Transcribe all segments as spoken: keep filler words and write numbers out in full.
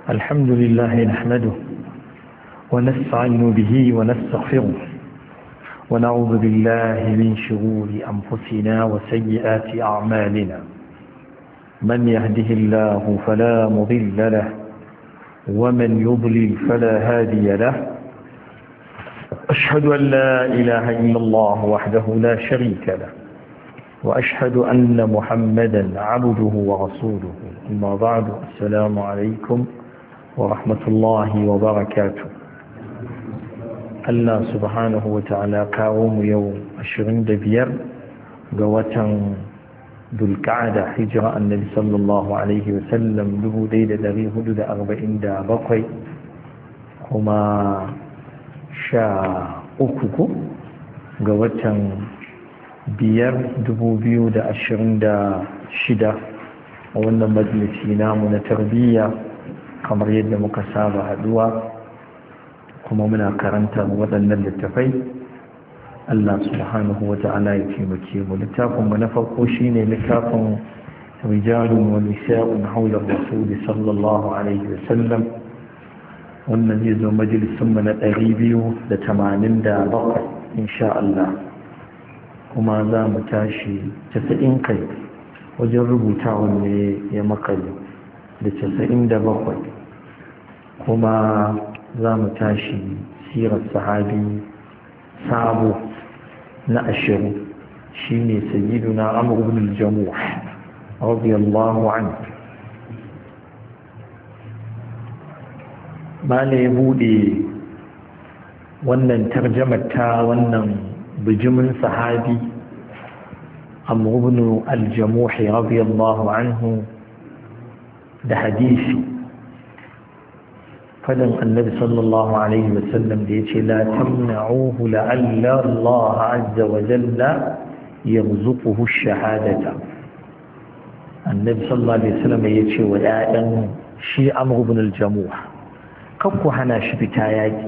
الحمد لله نحمده ونستعين به ونستغفره ونعوذ بالله من شرور أنفسنا وسيئات أعمالنا من يهده الله فلا مضل له ومن يضلل فلا هادي له أشهد أن لا إله إلا الله وحده لا شريك له وأشهد أن محمدا عبده ورسوله أما بعد السلام عليكم ورحمة الله وبركاته الله سبحانه وتعالى كاوم يوم عشرين دبير قوة ذو القعدة هجرة النبي صلى الله عليه وسلم له ليلة ذي هدد أربعين دا بقي هما شاء أكوكو قوة biyar dubu biyu da ashirin da shida a wannan majalisi namu na tarbiyya kamar yadda muka saba haduwa kuma muna karanta waɗannan littafai Allah subhanahu wa ta'ala ya taimake mu littafin mu na farko shine littafin rijalun wa nisa'un hawla rasul sallallahu alaihi wa sallam wannan zai zo majalisin mu na ɗari biyu da tamanin da bakwai insha Allah kuma za mu tashi casa'in kai wajen rubutawan ne ya makale da casa'in da bakwai kuma za mu tashi sirar sahabi sabo na ashirin shi ne sayyiduna amr ibn al-jamuh radiyallahu anhu ba ne ya bude wannan tarjamar ta wannan bijimin sahabi amr ibn al-jamuh radiyallahu anhu da hadisi fadan annabi sallallahu alaihi wasallam da yace la tamna'uhu la'alla Allah azza wa jalla yarzuquhu ash-shahadata annabi sallallahu alaihi wasallam yace wa ya'yan shi amr ibn al-jamuh kakku hana shi fita yaki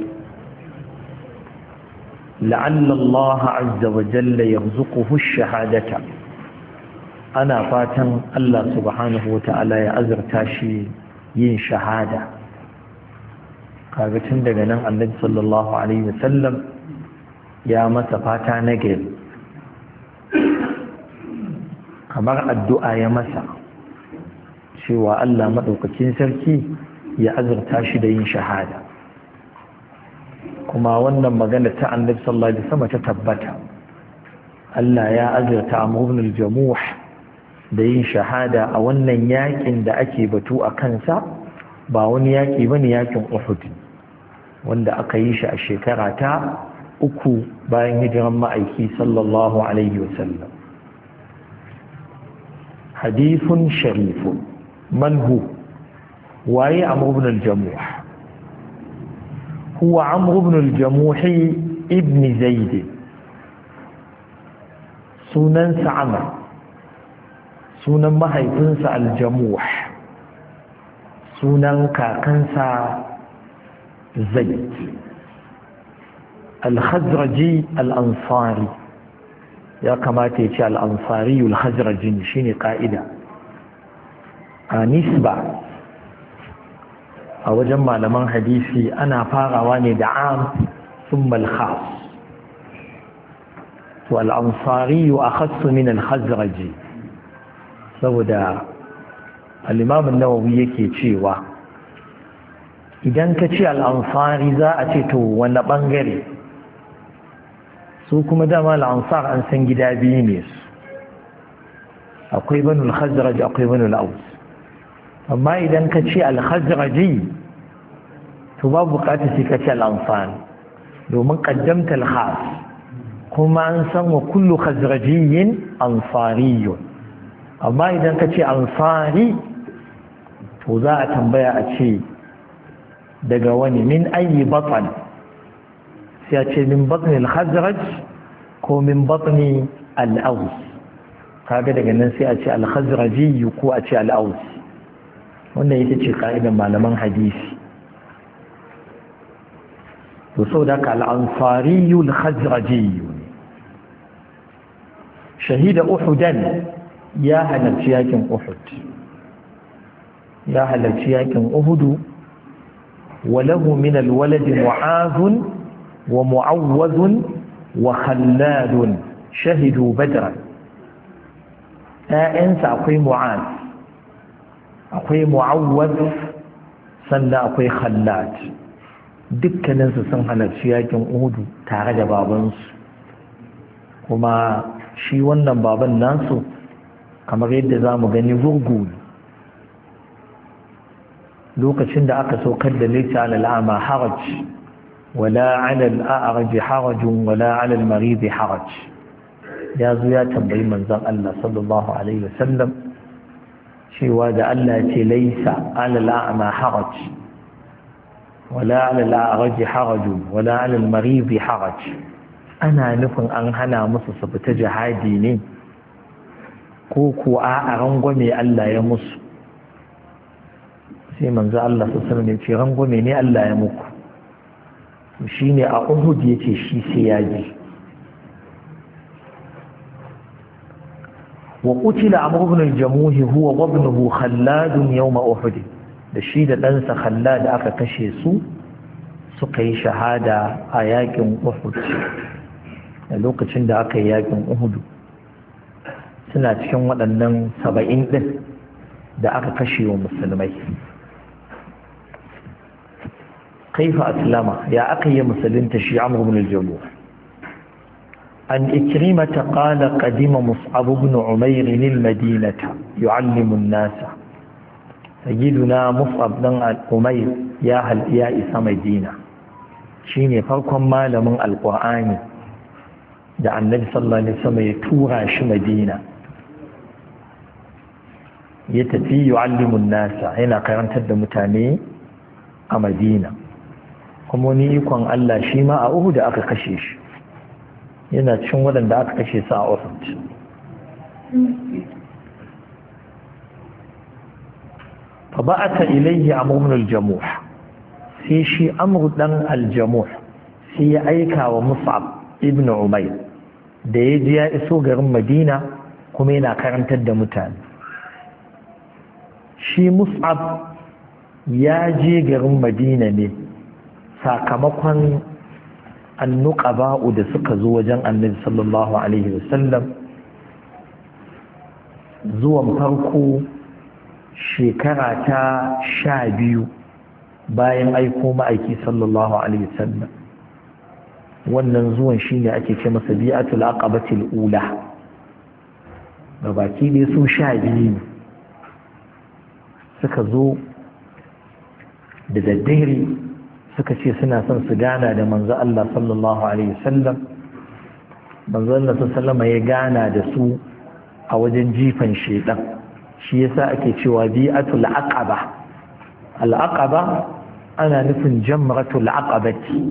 لعل الله عز وجل يرزقه الشهادة أنا فاتن الله سبحانه وتعالى يأذر تاشي ين شهادة قابتن دقنا النبي صلى الله عليه وسلم يا متفاتا نقل kamar addu'a ya masa cewa Allah madaukakin sarki ya azurta shi da yin shahada kuma wannan magana ta annabi sallallahu alaihi wasallam ta tabbata Allah ya azurta Amr ibn al-Jamuh da yin shahada a wannan yakin da ake batu a kansa ba wani yaki bane yakin Uhud wanda aka yi shi a shekara ta uku bayan hijiran ma'aiki sallallahu alaihi wasallam hadithun sharifun man hu waye Amr ibn al-Jamuh هو عمرو بن الجموح ابن زيد سنن عمر سنن مهيفنس الجموح سنن كاكنس زيد الخزرجي الأنصاري يا كما تيجي الأنصاري الخزرجي شيني قائدة نسبة a wajen malaman hadisi ana farawa ne da am thumma al-khas to al-ansari akhass min al-khazraji saboda al-imam an-nawawi yake cewa idan ka ce al-ansari za a ce to wani bangare su kuma dama al-ansar an san gida biyu ne su akwai banu al-khazraj akwai banu al-aws amma idan ka ce al-khazraji to babu bukatar sai ka ce al-ansari domin qaddamta al-khas kuma an san wa kullu khazrajiyyin ansariyyun amma idan ka ce ansari to za a tambaya a ce daga wani min ayi batan sai a ce min batni al-khazraj ko min batni al-aws kaga daga nan sai a ce al-khazraji ko a ce al-aws wannan ita ce ka'idar malaman hadisi to sau da ka al'ansariyu al-khazrajiyu shahida uhudan ya halarci yakin uhud ya halarci yakin uhudu وله من الولد معاذ ومعوذ وخلاد شهدوا بدرا أنسى أقوي معاذ أقوي معوذ سنة أقوي خلاد dukkaninsu sun halarci yakin uhudu tare da babansu kuma shi wannan baban nasu kamar yadda za mu gani gurgu lokacin da aka saukar da laisa alal a'ma haraj wala alal a'raj harajun wala alal marid haraj ya zo ya tambayi manzon Allah sallallahu alaihi wasallam cewa da Allah ya ce laisa alal a'ma haraj wala alal a'raj harajun wala alal marid haraj ana nufin an hana musu su fita jihadi ne ko ko a rangwame Allah ya musu sai manzo Allah sallallahu alaihi wasallam ya ce rangwame ne Allah ya muku shine a Uhud yace shi sai ya ji wa qutila Amr ibn al-Jamuh huwa wa ibnuhu Khallad yawm Uhud da shi da ɗansa Khallad aka kashe su suka yi shahada a yakin Uhud a lokacin da aka yi yakin Uhud suna cikin waɗannan saba'in ɗin da aka kashe wa musulmai kaifa aslama ya aka yi musulunta shi Amr ibn al-Jamuh an ikrimata qala qadima Mus'ab ibn Umayr al-Madinata yu'allimu an-nasa sayyiduna Mus'ab dan Umayr ya hal ya isa Madina shine farkon malamin alqur'ani da annabi sallallahu alaihi wasallam ya tura shi Madina ya tafi yu'allimun nasa yana karantar da mutane a Madina kuma ni ikon Allah shi ma a Uhud aka kashe shi yana cikin waɗanda aka kashe su a Uhud fa ba'atha ilayhi Amr ibn al-Jamuh sai shi Amr dan al-Jamuh sai ya aika wa Mus'ab ibn Umayr da ya ji ya iso garin Madina kuma yana karantar da mutane shi Mus'ab ya je garin Madina ne sakamakon annuqaba'u da suka zo wajen Annabi sallallahu alaihi wasallam zuwan farko shekara ta sha biyu bayan aiko ma'aiki sallallahu alaihi wasallam wannan zuwan shine ake ce masa bi'atul aqabatil ula gabaki dai su sha biyu ne suka zo da daddare suka ce suna son su gana da manzo Allah sallallahu alaihi wasallam manzo Allah sallallahu ya gana da su a wajen jifan shedan shi yasa ake cewa bi'atul aqaba al aqaba ana nufin jamratul aqabati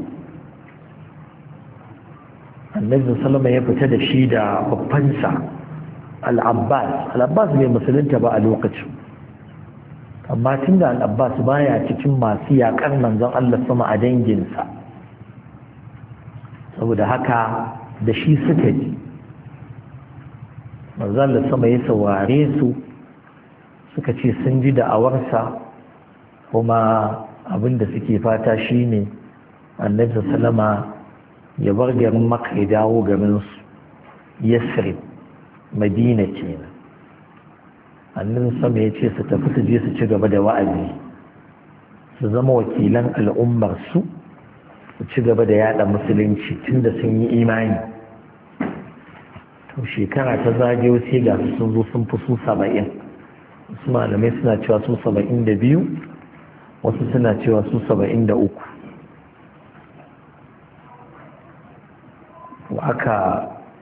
annabi sallallahu ya fita da shi da babbansa al-abbas al-abbas bai musulunta ba a lokacin amma tun da al'abbas baya cikin masu yaƙar manzon Allah sama a danginsa saboda haka da shi suka ji manzon Allah sama ya saurare su suka ce sun ji da'awarsa kuma abinda suke fata shine annabi sallama ya bar garin Makka ya dawo garinsu Yasrib Madina kenan annin sama ya ce su tafi su je su ci gaba da wa'azi su zama wakilan al'ummar su su ci gaba da yada musulunci tunda sun yi imani to shekara ta zagayo sai ga su sun zo sun fi su saba'in wasu malamai suna cewa su saba'in da biyu wasu suna cewa su saba'in da uku aka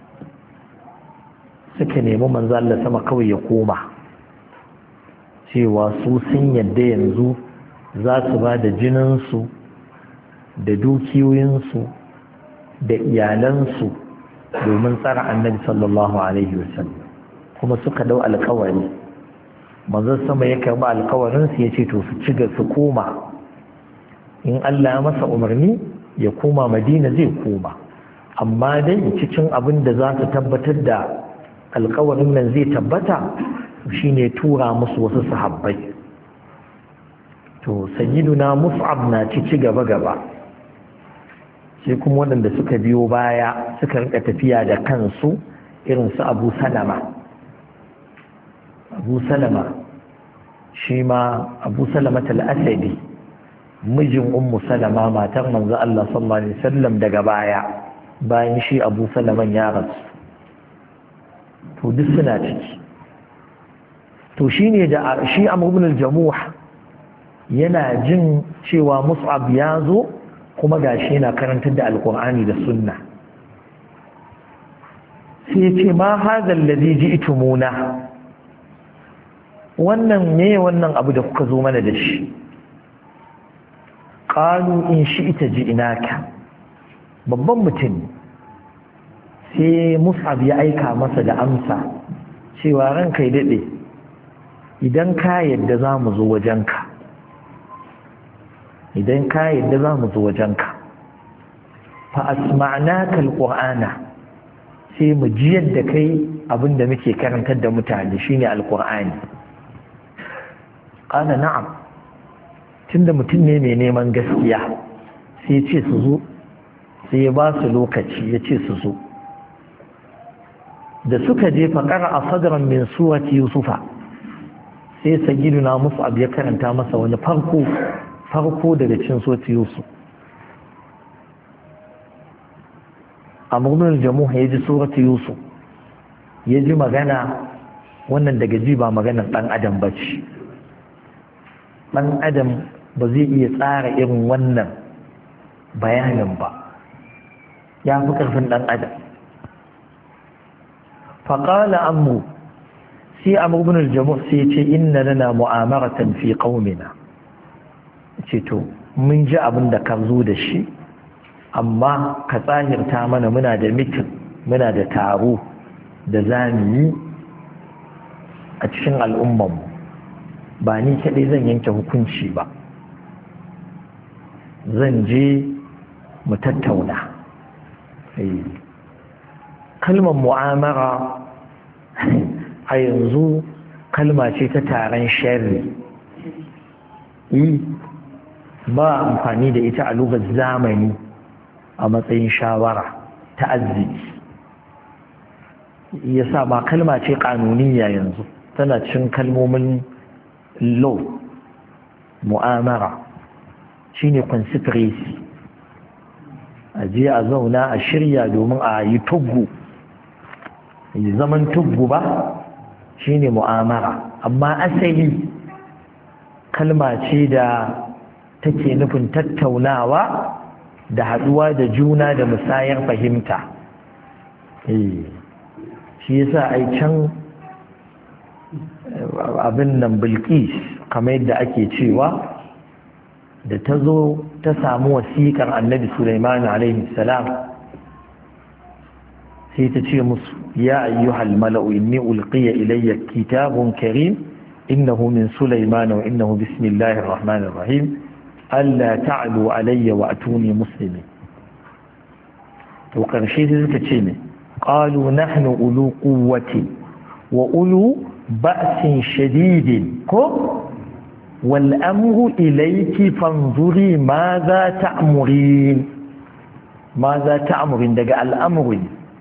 suka nemi manzo Allah sama kawai ya koma cewa su sun yadda yanzu za su ba da jininsu da dukiyoyinsu da iyalansu domin tsara annabi sallallahu alaihi wasallam kuma suka dau alkawari manzon sama ya karba alkawarinsu ya ce to su ci su koma in Allah ya masa umarni ya koma Madina zai koma amma dai cikin abin da za su tabbatar da alkawarin nan zai tabbata shine tura musu wasu sahabbai to sayyiduna mus'ab na ci gaba gaba sai kuma waɗanda suka biyo baya suka rika tafiya da kansu irin su abu salama abu salama shi ma abu salama al-asadi mijin ummu salama matar manzo Allah sallallahu alaihi wasallam daga baya bayan shi abu salaman ya rasu to duk suna ciki to shine da shi Amr ibn al-Jamuh yana jin cewa Mus'ab ya zo kuma gashi yana karantar da alqur'ani da sunna sai ya ce ma hadha alladhi ji'tumuna wannan ne wannan abu da kuka zo mana da shi qalu in shi'ta ji'naka babban mutum sai Mus'ab ya aika masa da amsa cewa ranka ya dade idan ka yadda za mu zo wajenka idan ka yadda za mu zo wajenka fa asma'naka alqur'ana sai mu ji yadda kai abinda muke karantar da mutane shine alqur'ani qala na'am tunda mutum ne mai neman gaskiya sai ya ce su zo sai ya ba su lokaci ya ce su zo da suka je fa qara'a sadran min surati yusufa sai sayyiduna Mus'ab ya karanta masa wani farko farko daga cikin surati Yusuf Amr ibn al-Jamuh ya ji surati Yusuf ya ji magana wannan daga ji ba maganar dan adam bace dan adam ba zai iya tsara irin wannan bayanin ba ya fi karfin dan adam faqala amru sai Amr ibn al-Jamuh sai ya ce inna lana mu'amaratan fi qaumina ce to mun ji abin da ka zo da shi amma ka tsahirta mana muna da mitin muna da taro da zamu yi a cikin al'ummarmu ba ni kadai zan yanke hukunci ba zan je mu tattauna kalmar mu'amara a yanzu kalma ce ta taron sharri ba amfani da ita a lugar zamani a matsayin shawara ta arziki yasa ba kalma ce kanuniya yanzu tana cin kalmomin law mu'amara shine conspiracy a je a zauna a shirya domin a yi tuggu zaman tuggu ba shine mu'amara amma asali kalma ce da take nufin tattaunawa da haduwa da juna da musayar fahimta eh shi yasa ai can abin nan Bilqis kamar yadda ake cewa da ta zo ta samu wasiƙar Annabi Sulaiman alaihi salam sai ta ce musu ya ayyuhal mala'u inni ulqiya ilayya kitabun karim innahu min Sulaiman wa innahu bismillahir rahmanir rahim alla ta'lu alayya wa atuni muslimin to karshe sai suka ce ne qalu nahnu ulu quwwati wa ulu ba'sin shadidin ko wal amru ilayki fanzuri madha ta'murin madha ta'murin daga al'amri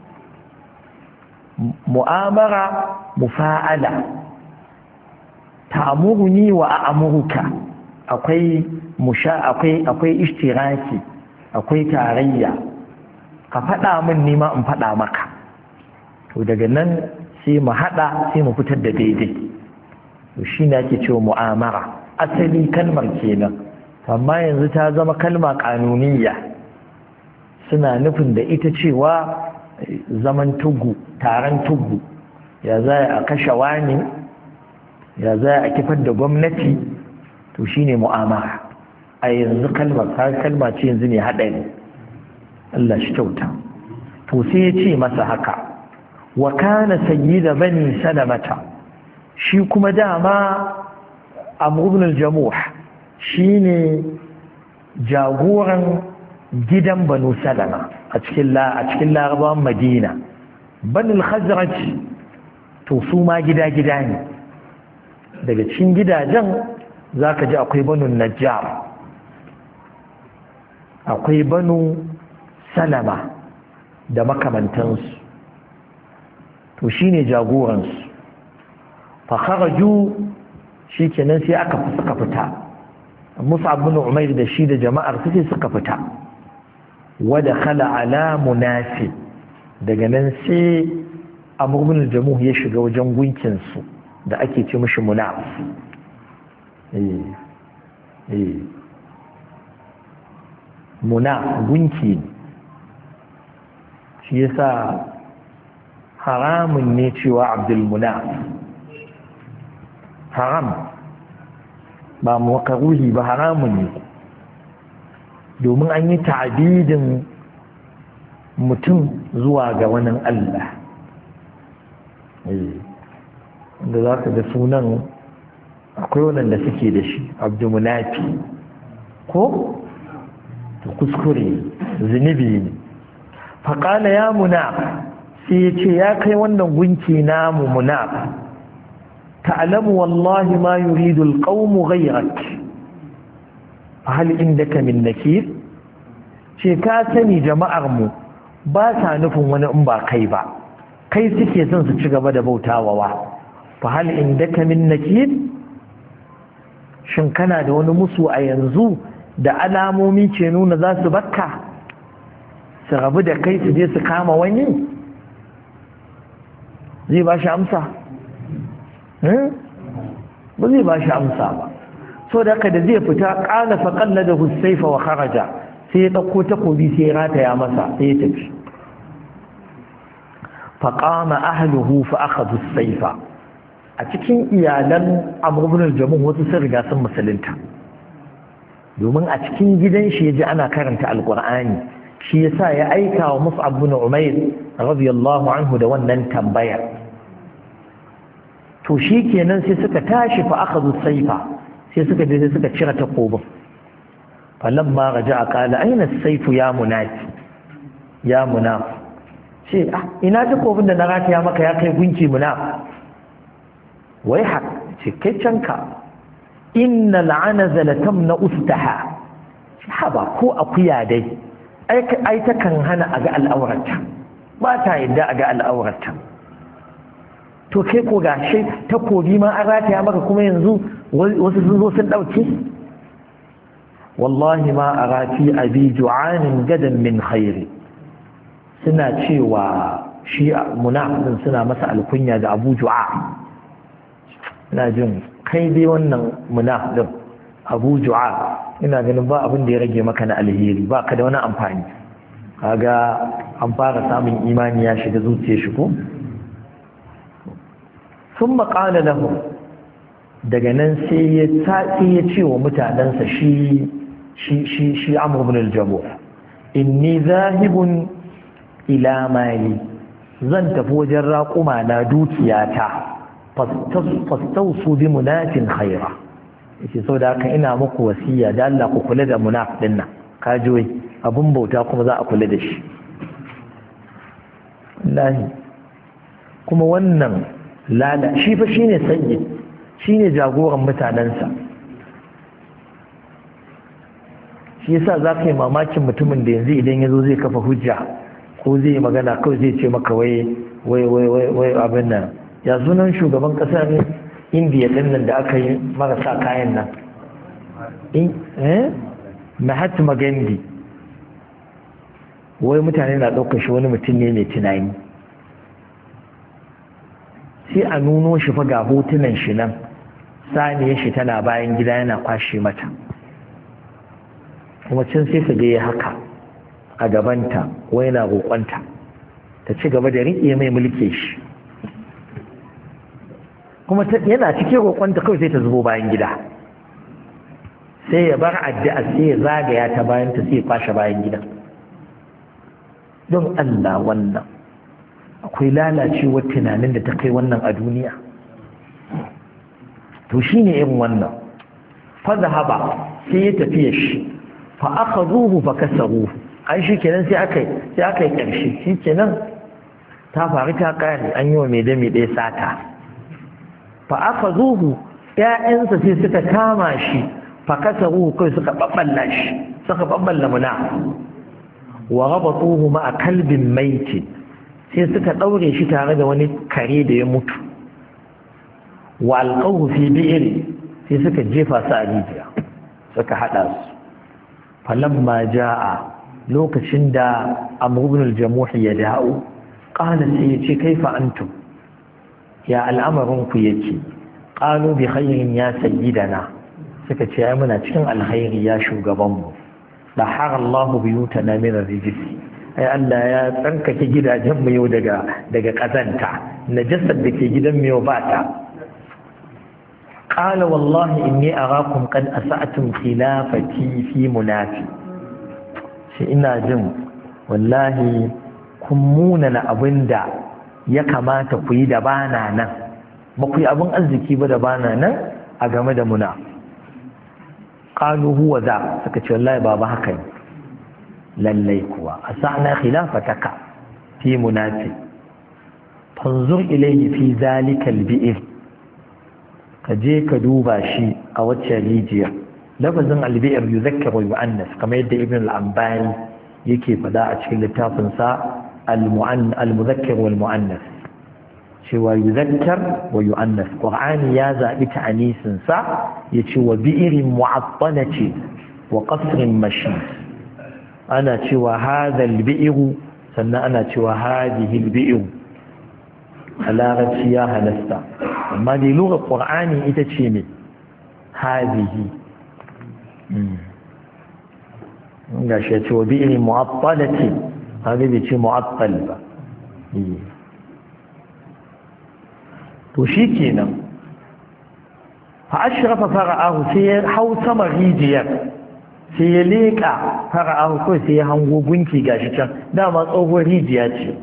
mu'amara mufa'ala ta'muruni wa a'muruka akwai musha akwai akwai ishtiraki akwai tarayya ka faɗa min ni ma in faɗa maka to daga nan sai mu haɗa sai mu fitar da daidai to shine ake cewa mu'amara asali kalmar kenan amma yanzu ta zama kalma kanuniya suna nufin da ita cewa zaman tugu taron tugu ya za a kashe wani ya za a kifar da gwamnati to shine mu'amara a yanzu kalmar kalma ce yanzu ne haɗari Allah shi kyauta to sai ya ce masa haka wa kana sayyida bani salamata shi kuma dama Amr ibn al-Jamuh shine jagoran gidan Banu Salama a cikin la a cikin Larabawan Madina Banu al-Khazraj to su ma gida gida ne daga cikin gidajen za ka ji akwai banu najjar, akwai banu salama da makamantansu, to shi ne jagoransu. fakharaju shi kenan sai aka suka fita, Mus'ab bin Umair da shi da jama'ar su sai suka fita. Wada khala ala munafi, daga nan sai Amr bin Jamuh ya shiga wajen gunkin su da ake ce mishi munaf. eh eh munaf gunki, shi yasa haramun ne cewa Abdul Munaf, haram ba makaruhi ba, haramun ne, domin an yi ta'abidin mutum zuwa ga wani Allah. da za ka ga sunan akwai wadanda suke da shi abdumunafi ko ta kuskure zunubi ne. faƙala ya munaf, sai ya ce ya kai wannan gunki namu munaf, ta'lamu wallahi ma yuridu alqawmu ghayrak, hal indaka min nakir, ce ka sani jama'ar mu ba sa nufin wani in ba kai ba, kai suke son su ci gaba da bautawa wa, fa hal indaka min nakir, shin kana da wani musu a yanzu da alamomi ke nuna za su bakka su rabu da kai su je su kama wani? zai ba shi amsa? ba zai ba shi amsa ba. so da haka da zai fita ƙala faƙalla da hussaifa wa kharaja, sai ya ɗauko takobi sai ya rataya masa sai ya tafi. faƙama ahluhu fa akhadhu as-sayfa, a cikin iyalan Amr ibn al-Jamuh wasu sun riga sun musulunta, domin a cikin gidan shi yaji ana karanta alqur'ani, shi yasa ya aika wa Mus'ab ibn Umair radiyallahu anhu da wannan tambayar. to shi kenan sai suka tashi fa akhadhu as-sayfa, sai suka je suka cire takobin. falamma raja'a qala aina as-sayfu ya munafi ya munaf, ce ah ina takobin da na rataya maka ya kai gunki munaf? wai hak ce kai canka, innal anaza latamna ustaha, haba ko akuya dai ai ta kan hana a ga al'aurarta, ba ta yadda a ga al'aurarta. to kai ko gashi takobi ma an rataya maka kuma yanzu wasu sun zo sun dauke? wallahi ma arati abi ju'anin gadan min khairi, suna cewa shi munafiqin suna masa alkunya da Abu Ju'a. ina jin kai dai wannan munafiqin Abu Ju'a, ina ganin ba abin da ya rage maka na alheri, ba ka da wani amfani. kaga an fara samun imani ya shiga zuciyar shi ko. sun maƙala lahu, daga nan sai ya tafi ya ce wa mutanensa shi shi shi shi Amr ibn al-Jamuh, inni zahibun ila mali, zan tafi wajen raƙuma na dukiyata, fastausu bi munafin khaira, yace sau da haka ina muku wasiya da Allah ku kula da munaf din nan, kaji abun bauta kuma za a kula da shi. wallahi kuma wannan lala shi fa shine sayyid, shine jagoran mutanansa. shi yasa zaka yi mamakin mutumin da yanzu idan yazo zai kafa hujja ko zai magana kawai zai ce maka wai wai wai wai wai abin nan, ya sunan shugaban kasar Indiya din nan da aka yi marasa kayan nan, eh Mahatma Gandhi, wai mutane na ɗaukar shi wani mutum ne mai tunani. sai a nuno shi fa ga hotunan shi nan, saniyar shi tana bayan gida yana kwashe mata, kuma can sai ka ga ya haka a gabanta wai na roƙonta ta ci gaba da riƙe mai mulke shi, kuma yana cike roƙonta kawai sai ta zubo bayan gida, sai ya bar addu'a sai ya zagaya ta bayan ta sai ya kwashe bayan gida. don Allah wannan akwai lalacewar tunanin da ta kai wannan a duniya? to shine irin wannan. fa zahaba, sai ya tafiya shi, fa akhadhuhu fa kasaruhu, ai shi kenan sai aka sai aka yi karshe, shi kenan ta faru ta kare, an yi wa mai dami ɗaya sata. fa akhadhuhu ƴaƴansa sai suka kama shi fa kasaru kai suka babballa shi suka babballa muna wa rabatuhu ma kalbin maiti sai suka daure shi tare da wani kare da ya mutu wa alqahu fi bi'r sai suka jefa su a rijiya suka hada su falamma jaa lokacin da Amr ibn al-Jamuh ya da'u qala sai yace kaifa antum ya al'amarin ku yake qalu bi khairin ya sayyidana suka ce ai muna cikin alkhairi ya shugaban mu dahara Allahu biyutana min ar-rijs ai Allah ya tsankake gidajen mu yau daga daga kazanta najasar da ke gidan mu yau ba ta qala wallahi inni arakum qad asa'tum khilafati fi munafi shi ina jin wallahi kun munana abinda ya kamata ku yi da bana nan ba ku yi abin arziki ba da bana nan a game da muna qalu huwa za suka ce wallahi baba haka ne lallai kuwa asana khilafataka fi munafi fanzur ilayhi fi zalika albi'r ka je ka duba shi a wacce rijiya lafazin albi'r yuzakkaru wa yu'annas kamar yadda ibn al-ambani yake fada a cikin littafin sa al-muzakkar wal mu'annas cewa yuzakkar wa yu'annas qur'ani ya zabi ta'anisin sa yace wa bi'irin mu'attalati wa qasrin mashi ana cewa hadha al-bi'ru sannan ana cewa hadhihi al-bi'ru alarabci ya halasta amma dai lugha qur'ani ita ce ne hadhihi ga shi ce wa bi'irin mu'attalati haka bai ce mu'attal ba to shi kenan fa ashrafa fara'ahu sai ya hau sama rijiyar sai ya leƙa fara'ahu kawai sai ya hango gunki gashi can dama tsohon rijiya ce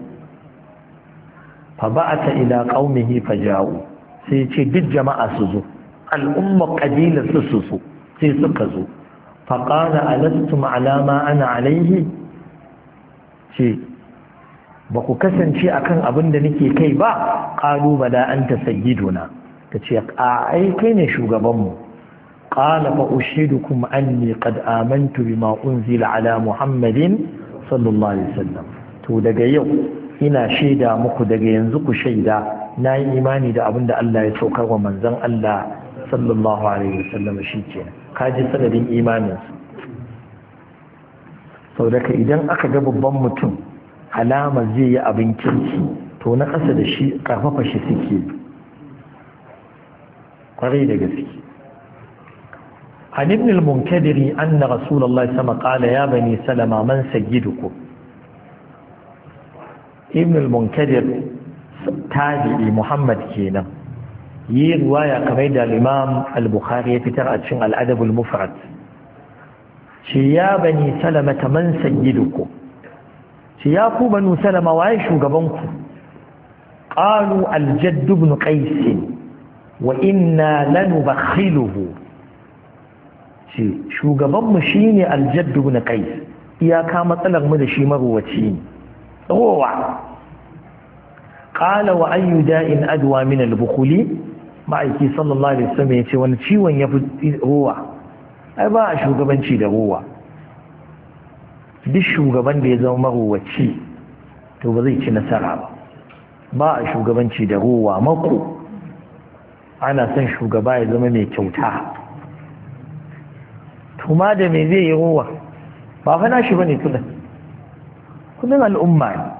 fa ba'ata ila qaumihi faja'u sai ce duk jama'a su zo al'umma qabilar su su so sai suka zo fa qala alastum ala ma ana alaihi ce ba ku kasance akan abin da nake kai ba qalu bala anta sayyiduna tace a ai kai ne shugabanmu qala fa ushidukum anni qad amantu bima unzila ala muhammadin sallallahu alaihi wasallam to daga yau ina shaida muku daga yanzu ku shaida nayi imani da abin da Allah ya saukar wa manzon Allah sallallahu alaihi wasallam shikenan kaji sanadin imanin saboda idan aka ga babban mutum alama zai yi abin kirki to na ƙasa da shi ƙarfafa shi suke ƙwarai da gaske an ibn al-munkadiri anna rasulullahi sama qala ya bani salama man sayyidukum ibn al-munkadir tabi'i muhammad kenan yi riwaya kamar da al-imam al-bukhari ya fitar a cikin al-adab al-mufrad shi ya bani salama man sayyidukum shi ya ku banu salama waye shugabanku qalu al-jadd ibn qais wa inna lanubakhiluhu shi shugabanmu shine al-jadd ibn qais iyaka matsalar mu da shi maruwaci ne tsowa qala wa ayyu da'in adwa min al-bukhli ma'aiki sallallahu alaihi wasallam yace wani ciwon yafi ruwa ai ba a shugabanci da ruwa duk shugaban da ya zama maruwaci to ba zai ci nasara ba ba a shugabanci da ruwa mako ana son shugaba ya zama mai kyauta tuma da me zai yi ruwa ba fa nashi bane kudin kudin al'umma ne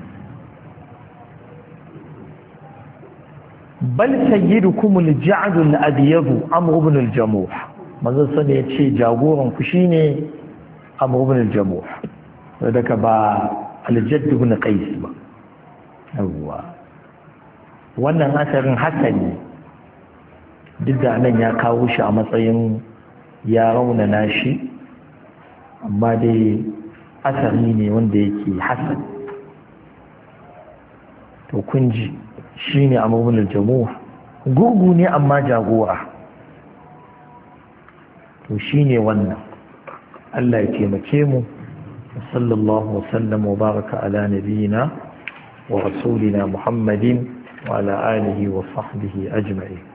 bal sayyidukum al-ja'd al-abyad amr ibn al-jamuh manzo sane yace jagoran ku shine amr ibn al-jamuh daga ba al-jadd ibn qais ba yawa wannan asarin hasani duk da nan ya kawo shi a matsayin ya raunana shi amma dai asari ne wanda yake hasan to kun ji shine amr ibn al-jamuh gurgu ne amma jagora to shine wannan Allah ya taimake mu sallallahu wasallam wa baraka ala nabiyyina wa rasulina muhammadin wa ala alihi wa sahbihi ajma'in